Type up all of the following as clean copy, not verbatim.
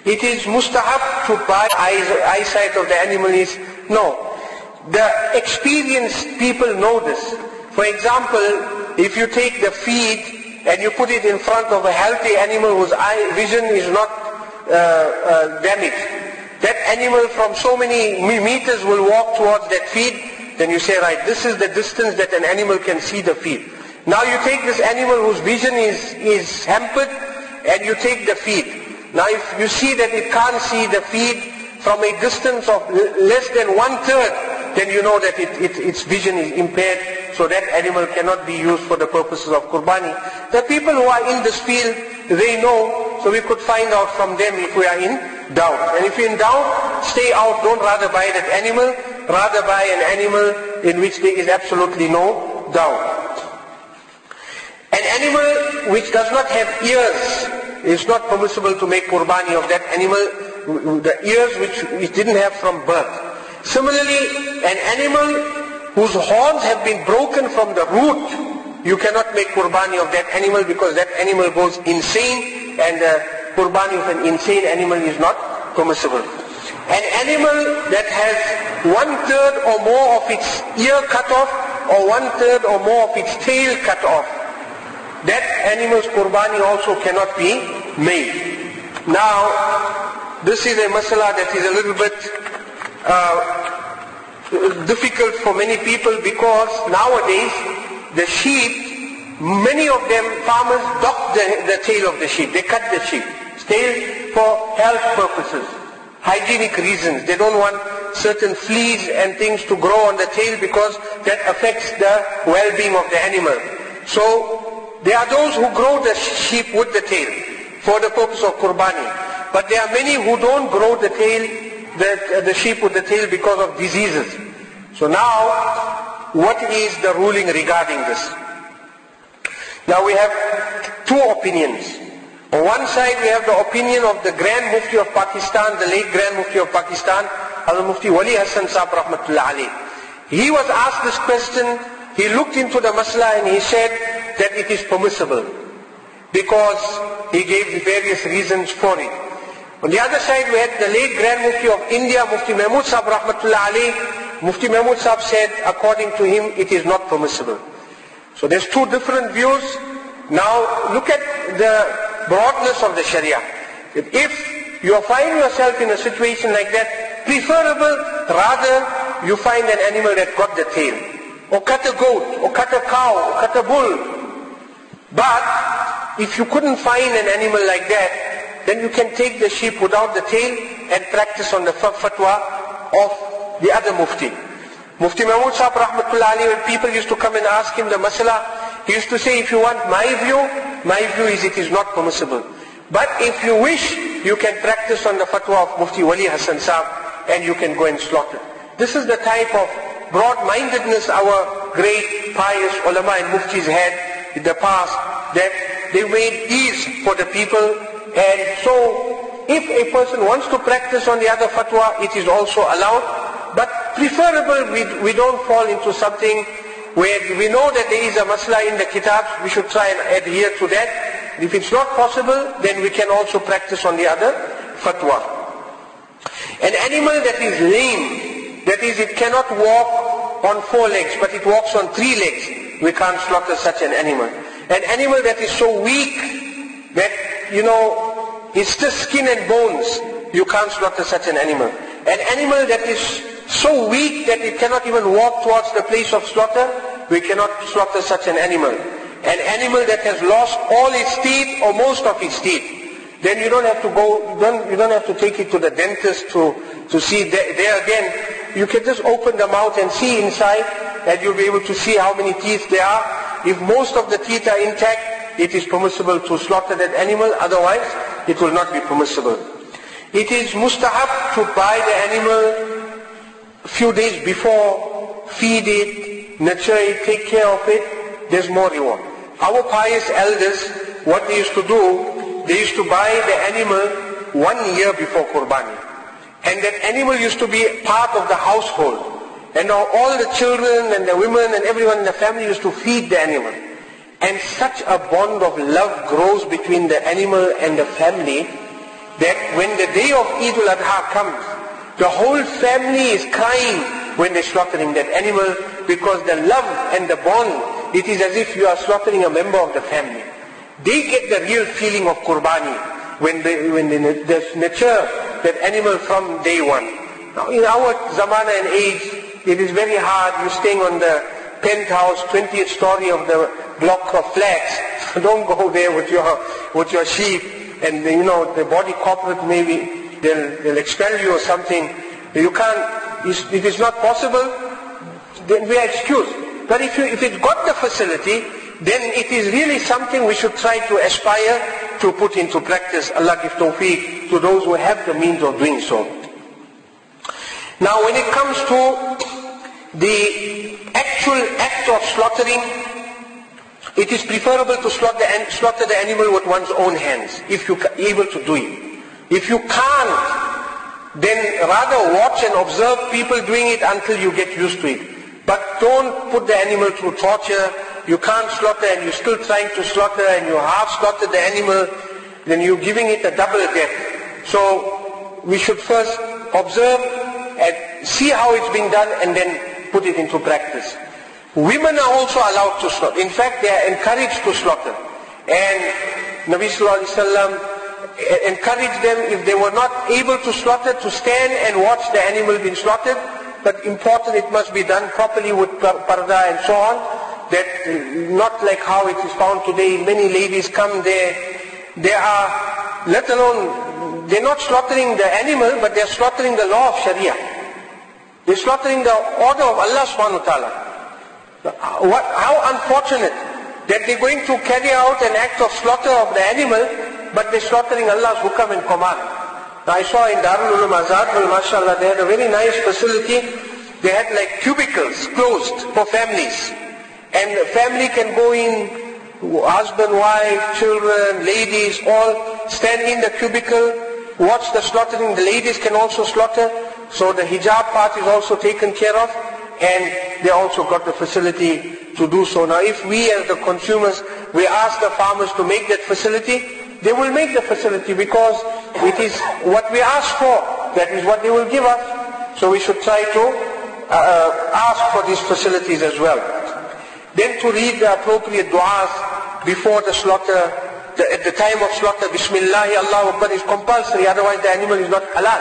it is mustahab to buy eyesight of the animal is, no. The experienced people know this. For example, if you take the feed and you put it in front of a healthy animal whose eye vision is not damaged, that animal from so many meters will walk towards that feed, then you say, right, this is the distance that an animal can see the feed. Now you take this animal whose vision is hampered and you take the feed. Now if you see that it can't see the feed from a distance of less than 1/3, then you know that its vision is impaired, so that animal cannot be used for the purposes of Qurbani. The people who are in this field, they know, so we could find out from them if we are in doubt. And if you're in doubt, stay out, don't rather buy that animal, rather buy an animal in which there is absolutely no doubt. An animal which does not have ears, it's not permissible to make Qurbani of that animal, the ears which didn't have from birth. Similarly, an animal whose horns have been broken from the root, you cannot make Qurbani of that animal because that animal goes insane, and the Qurbani of an insane animal is not permissible. An animal that has 1/3 or more of its ear cut off, or 1/3 or more of its tail cut off, that animal's Qurbani also cannot be made. Now, this is a masala that is a little bit difficult for many people, because nowadays the sheep, many of them, farmers dock the tail of the sheep. They cut the sheep's tail for health purposes, hygienic reasons. They don't want certain fleas and things to grow on the tail because that affects the well-being of the animal. So there are those who grow the sheep with the tail for the purpose of Qurbani. But there are many who don't grow the tail, the sheep with the tail, because of diseases. So now, what is the ruling regarding this? Now we have two opinions. On one side we have the opinion of the Grand Mufti of Pakistan, the late Grand Mufti of Pakistan, Al-Mufti Wali Hassan Sahib Rahmatullah Alayh. He was asked this question, he looked into the masla and he said that it is permissible, because he gave various reasons for it. On the other side we had the late Grand Mufti of India, Mufti Mahmud Sahib Rahmatullah Alayh. Mufti Mahmud Sahib said, according to him, it is not permissible. So there's two different views. Now look at the broadness of the Sharia. If you find yourself in a situation like that, preferable rather you find an animal that got the tail, or cut a goat, or cut a cow, or cut a bull. But if you couldn't find an animal like that, then you can take the sheep without the tail and practice on the fatwa of the other Mufti. Mufti Mahmud Sahib Rahmatullah Alayh, when people used to come and ask him the masala, he used to say, if you want my view is it is not permissible. But if you wish, you can practice on the fatwa of Mufti Wali Hassan Sahib, and you can go and slaughter. This is the type of broad-mindedness our great pious ulama and muftis had in the past, that they made ease for the people. And so, if a person wants to practice on the other fatwa, it is also allowed. But preferable, we don't fall into something where we know that there is a masla in the kitabs, we should try and adhere to that. If it's not possible, then we can also practice on the other fatwa. An animal that is lame, that is, it cannot walk on 4 legs, but it walks on 3 legs, we can't slaughter such an animal. An animal that is so weak that, it's just skin and bones, you can't slaughter such an animal. An animal that is so weak that it cannot even walk towards the place of slaughter, we cannot slaughter such an animal. An animal that has lost all its teeth or most of its teeth, then you don't have to you don't have to take it to the dentist to see there again. You can just open the mouth and see inside, and you'll be able to see how many teeth there are. If most of the teeth are intact, it is permissible to slaughter that animal, otherwise it will not be permissible. It is mustahab to buy the animal a few days before, feed it, nurture it, take care of it, there's more reward. Our pious elders, what they used to do, they used to buy the animal 1 year before Qurbani. And that animal used to be part of the household. And now all the children and the women and everyone in the family used to feed the animal. And such a bond of love grows between the animal and the family, that when the day of Eid al-Adha comes, the whole family is crying when they're slaughtering that animal, because the love and the bond, it is as if you are slaughtering a member of the family. They get the real feeling of Qurbani when they nurture that animal from day one. Now in our zamana and age, it is very hard. You're staying on the penthouse, 20th story of the block of flats. Don't go there with your sheep, and the body corporate maybe they'll expel you or something. You can't. It is not possible. Then we are excused. But if it's got the facility, then it is really something we should try to aspire to put into practice. Allah give tawfiq to those who have the means of doing so. Now when it comes to the actual act of slaughtering, it is preferable to slaughter the animal with one's own hands, if you're able to do it. If you can't, then rather watch and observe people doing it until you get used to it. But don't put the animal through torture. You can't slaughter and you're still trying to slaughter and you half slaughter the animal, then you're giving it a double death. So we should first observe and see how it's being done and then put it into practice. Women are also allowed to slaughter. In fact, they are encouraged to slaughter. And Nabi Sallallahu Alaihi Wasallam encouraged them, if they were not able to slaughter, to stand and watch the animal being slaughtered. But important, it must be done properly with parda and so on. That not like how it is found today. Many ladies come there. They are, let alone, they're not slaughtering the animal, but they're slaughtering the law of Sharia. They're slaughtering the order of Allah subhanahu wa ta'ala. How unfortunate that they're going to carry out an act of slaughter of the animal, but they're slaughtering Allah's hukam and command. Now I saw in Darul Ulum Azad, mashallah, they had a very nice facility. They had like cubicles closed for families. And the family can go in, husband, wife, children, ladies, all stand in the cubicle, watch the slaughtering. The ladies can also slaughter. So the hijab part is also taken care of. And they also got the facility to do so. Now if we as the consumers, we ask the farmers to make that facility, they will make the facility because it is what we ask for. That is what they will give us. So we should try to ask for these facilities as well. Then to read the appropriate du'as before the slaughter, at the time of slaughter, Bismillah, Allahu Akbar is compulsory, otherwise the animal is not halal.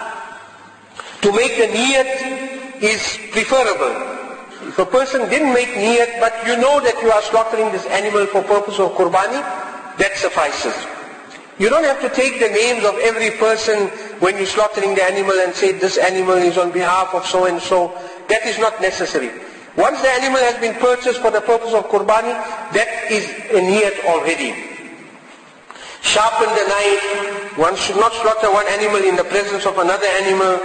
To make the niyat is preferable. If a person didn't make niyat, but you know that you are slaughtering this animal for purpose of qurbani, that suffices. You don't have to take the names of every person when you're slaughtering the animal and say this animal is on behalf of so and so. That is not necessary. Once the animal has been purchased for the purpose of qurbani, that is a niyat already. Sharpen the knife. One should not slaughter one animal in the presence of another animal.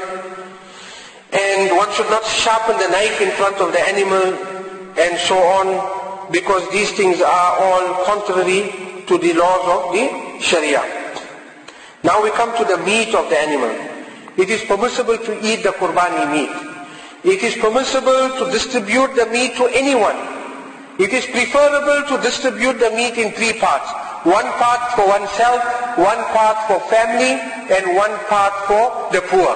And one should not sharpen the knife in front of the animal and so on, because these things are all contrary to the laws of the Sharia. Now we come to the meat of the animal. It is permissible to eat the qurbani meat. It is permissible to distribute the meat to anyone. It is preferable to distribute the meat in 3 parts. 1 part for oneself, 1 part for family, and 1 part for the poor.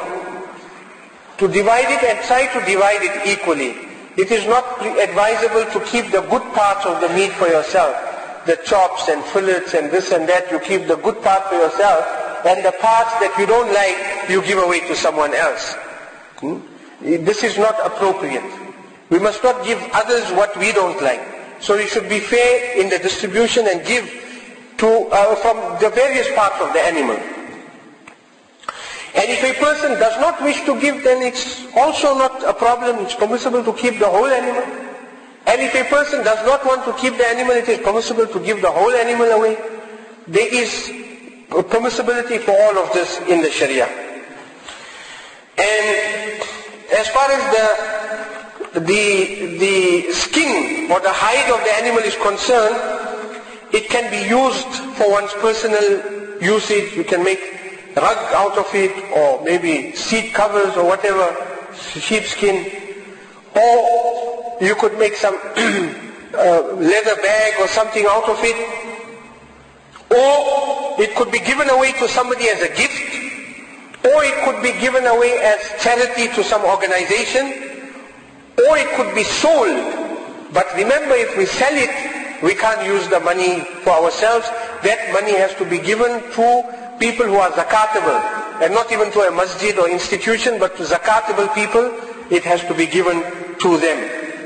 To divide it and try to divide it equally. It is not advisable to keep the good parts of the meat for yourself. The chops and fillets and this and that, you keep the good part for yourself, and the parts that you don't like, you give away to someone else. This is not appropriate. We must not give others what we don't like. So we should be fair in the distribution and give to from the various parts of the animal. And if a person does not wish to give, then it's also not a problem. It's permissible to keep the whole animal. And if a person does not want to keep the animal, it is permissible to give the whole animal away. There is a permissibility for all of this in the Sharia. And as far as the skin or the hide of the animal is concerned, it can be used for one's personal usage. You can make rug out of it, or maybe seat covers or whatever, sheepskin. Or you could make some leather bag or something out of it. Or it could be given away to somebody as a gift, or it could be given away as charity to some organization, or it could be sold. But remember, if we sell it, we can't use the money for ourselves. That money has to be given to people who are zakatable, and not even to a masjid or institution, but to zakatable people. It has to be given to them.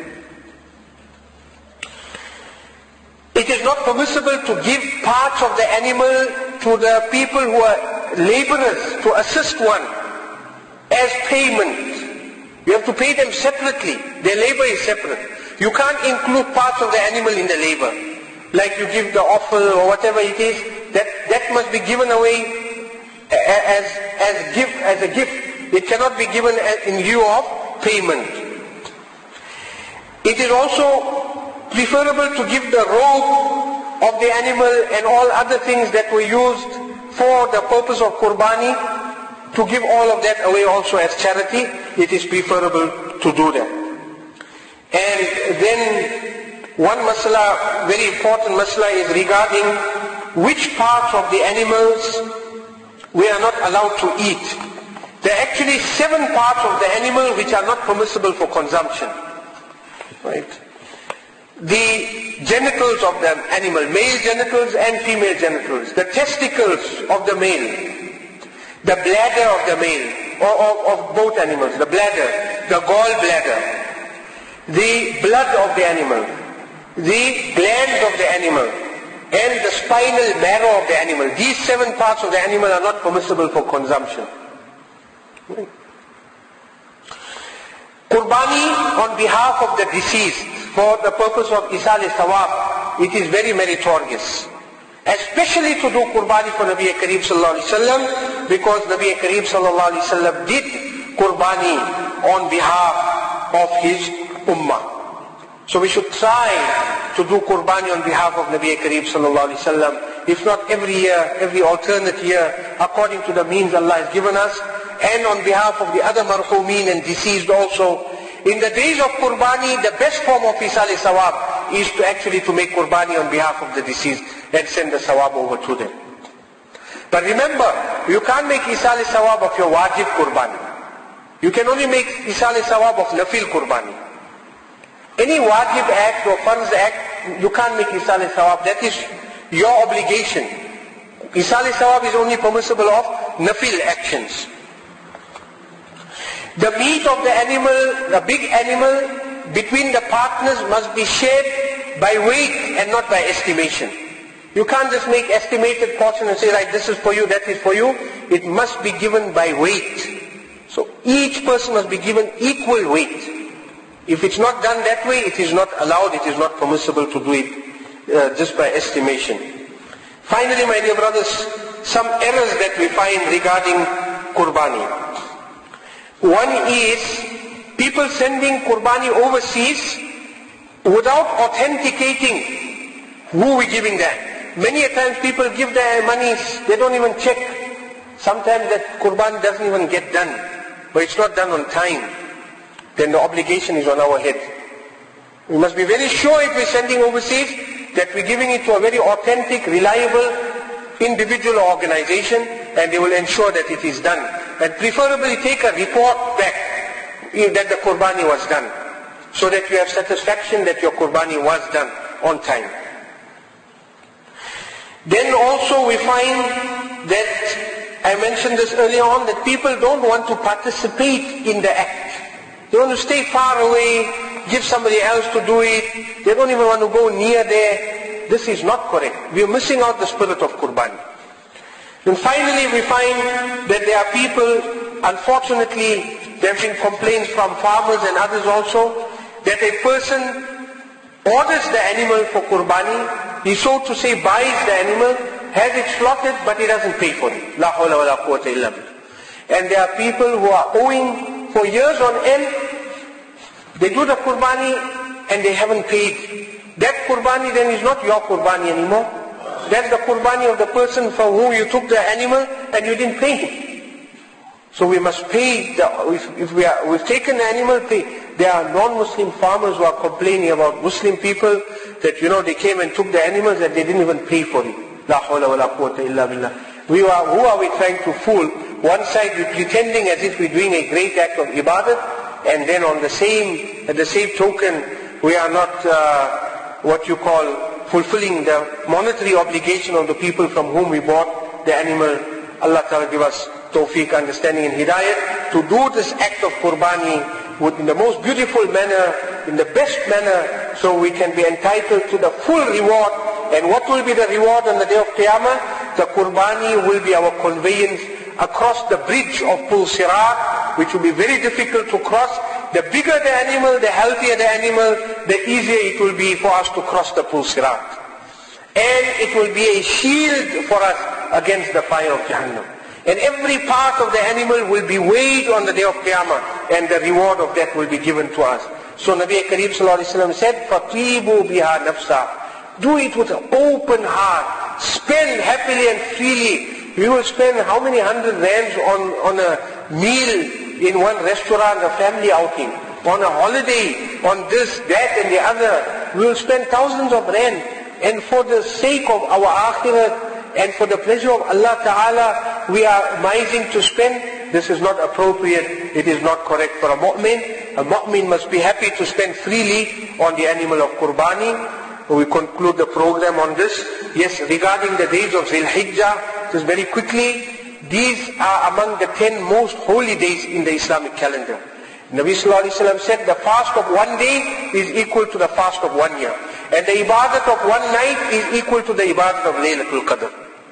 It is not permissible to give parts of the animal to the people who are laborers, to assist one, as payment. You have to pay them separately. Their labor is separate. You can't include parts of the animal in the labor. Like you give the offal or whatever it is, that must be given away as a gift. It cannot be given in lieu of payment. It is also preferable to give the robe of the animal and all other things that were used for the purpose of Qurbani, to give all of that away also as charity. It is preferable to do that. And then one masala, very important masala, is regarding which parts of the animals we are not allowed to eat. There are actually 7 parts of the animal which are not permissible for consumption. Right? The genitals of the animal, male genitals and female genitals, the testicles of the male, the bladder of the male, or of both animals, the bladder, the gallbladder, the blood of the animal, the glands of the animal, and the spinal marrow of the animal. These 7 parts of the animal are not permissible for consumption. Qurbani on behalf of the deceased, for the purpose of Isal Thawab, it is very meritorious. Especially to do Qurbani for Nabi Kareem Sallallahu Alaihi Wasallam, because Nabi Kareem Sallallahu Alaihi Wasallam did Qurbani on behalf of his Ummah. So we should try to do Qurbani on behalf of Nabi Kareem Sallallahu Alaihi Wasallam. If not every year, every alternate year, according to the means Allah has given us, and on behalf of the other marhumeen and deceased also. In the days of Qurbani, the best form of Isal Sawab is to actually to make Qurbani on behalf of the deceased and send the Sawab over to them. But remember, you can't make Isal Sawab of your wajib Qurbani. You can only make Isal Sawab of nafil Qurbani. Any wajib act or farz act, you can't make Isal Sawab. That is your obligation. Isal Sawab is only permissible of nafil actions. The meat of the animal, the big animal, between the partners must be shared by weight and not by estimation. You can't just make estimated portion and say, right, this is for you, that is for you. It must be given by weight. So each person must be given equal weight. If it's not done that way, it is not allowed, it is not permissible to do it just by estimation. Finally, my dear brothers, some errors that we find regarding Qurbani. One is people sending Qurbani overseas without authenticating who we're giving that. Many a times people give their monies, they don't even check. Sometimes that Qurbani doesn't even get done, but it's not done on time. Then the obligation is on our head. We must be very sure if we're sending overseas that we're giving it to a very authentic, reliable individual or organization, and they will ensure that it is done. And preferably take a report back that the Qurbani was done, so that you have satisfaction that your Qurbani was done on time. Then also we find that, I mentioned this earlier on, that people don't want to participate in the act. They want to stay far away, give somebody else to do it. They don't even want to go near there. This is not correct. We are missing out the spirit of Qurbani. And finally we find that there are people, unfortunately, there have been complaints from farmers and others also, that a person orders the animal for Qurbani, he so to say buys the animal, has it slaughtered, but he doesn't pay for it. La hawla wa la quwwata illa billah. And there are people who are owing for years on end. They do the Qurbani and they haven't paid. That Qurbani then is not your Qurbani anymore. That's the Qurbani of the person for whom you took the animal and you didn't pay him. So we must pay, if we've taken the animal, pay. There are non-Muslim farmers who are complaining about Muslim people that, they came and took the animals and they didn't even pay for it. La hawla wa la quwwata illa billah. Who are we trying to fool? One side we're pretending as if we're doing a great act of ibadat, and then at the same token, we are not fulfilling the monetary obligation of the people from whom we bought the animal. Allah Ta'ala give us tawfiq, understanding and hidayat to do this act of qurbani in the most beautiful manner, in the best manner, so we can be entitled to the full reward. And what will be the reward on the day of Qiyamah? The qurbani will be our conveyance across the bridge of Pul Sirat, which will be very difficult to cross. The bigger the animal, the healthier the animal, the easier it will be for us to cross the Pul Sirat. And it will be a shield for us against the fire of Jahannam. And every part of the animal will be weighed on the day of Qiyamah, and the reward of that will be given to us. So Nabi Kareem Sallallahu Alaihi Wasallam said, فَطِيبُوا بِهَا نَفْسًا. Do it with an open heart. Spend happily and freely. We will spend how many 100 rands on a meal in one restaurant, a family outing, on a holiday, on this, that and the other. We will spend thousands of rands. And for the sake of our akhirat and for the pleasure of Allah Ta'ala, we are mising to spend. This is not appropriate. It is not correct for a mu'min. A mu'min must be happy to spend freely on the animal of qurbani. We conclude the program on this. Yes, regarding the days of Zil Hijjah, just very quickly, these are among the 10 most holy days in the Islamic calendar. Nabi Sallallahu Alaihi Wasallam said the fast of one day is equal to the fast of 1 year. And the ibadat of one night is equal to the ibadat of Laylatul Qadr.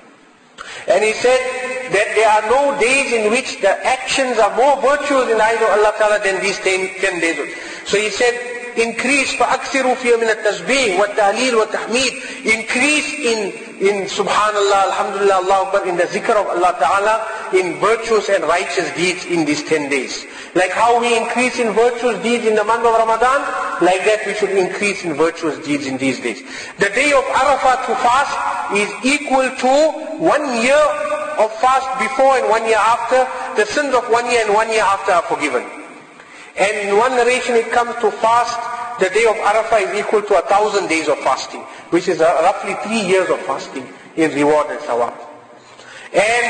And he said that there are no days in which the actions are more virtuous in the eyes of Allah Ta'ala than these 10 days. So he said, increase فَأَكْثِرُوا فِيهَا مِنَ التَّسْبِيحِ وَالتَّهْلِيلِ وَالتَّحْمِيدِ. Increase in Subhanallah, Alhamdulillah, Allah Akbar, in the zikr of Allah Ta'ala, in virtuous and righteous deeds in these 10 days. Like how we increase in virtuous deeds in the month of Ramadan, like that we should increase in virtuous deeds in these days. The day of Arafah to fast is equal to 1 year of fast before and 1 year after. The sins of 1 year and 1 year after are forgiven. And in one narration it comes to fast, the day of Arafah is equal to 1,000 days of fasting, which is roughly 3 years of fasting in reward and sawab. And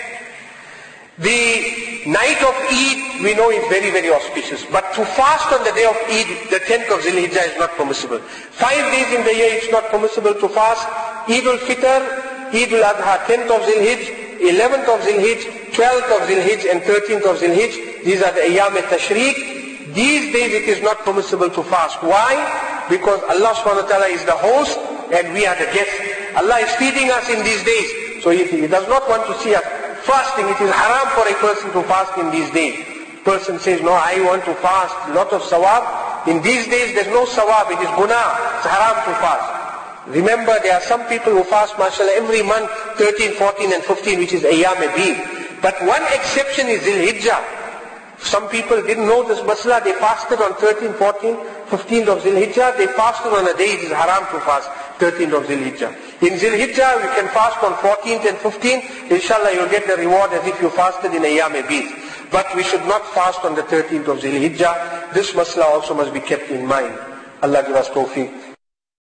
the night of Eid, we know is very, very auspicious. But to fast on the day of Eid, the 10th of Zil Hijjah, is not permissible. 5 days in the year it's not permissible to fast. Eid al-Fitr, Eid al-Adha, 10th of Zil Hijjah, 11th of Zil Hijjah, 12th of Zil Hijjah and 13th of Zil Hijjah. These are the Ayyam al-Tashriq. These days it is not permissible to fast. Why? Because Allah subhanahu wa ta'ala is the host and we are the guests. Allah is feeding us in these days. So if He does not want to see us fasting, it is haram for a person to fast in these days. Person says, no, I want to fast, lot of sawab. In these days there's no sawab, it is guna, it's haram to fast. Remember, there are some people who fast, mashallah, every month, 13, 14 and 15, which is Ayyam Bid. But one exception is Zil Hijjah. Some people didn't know this masala, they fasted on 13, 14, 15th of Zil Hijjah. They fasted on a day, it is haram to fast, 13th of Zil Hijjah. In Zil Hijjah, we can fast on 14th and 15th. Inshallah, you'll get the reward as if you fasted in Ayyam Bid. But we should not fast on the 13th of Zil Hijjah. This masala also must be kept in mind. Allah give us tawfiq.